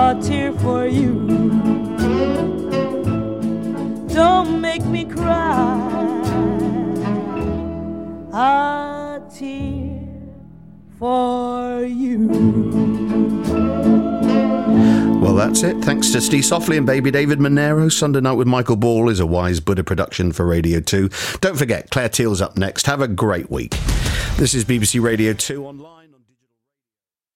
a tear for you. Don't make me cry. A tear for you. Well, that's it. Thanks to Steve Softly and baby David Monero. Sunday Night with Michael Ball is a Wise Buddha production for Radio 2. Don't forget, Claire Teal's up next. Have a great week. This is BBC Radio 2 Online.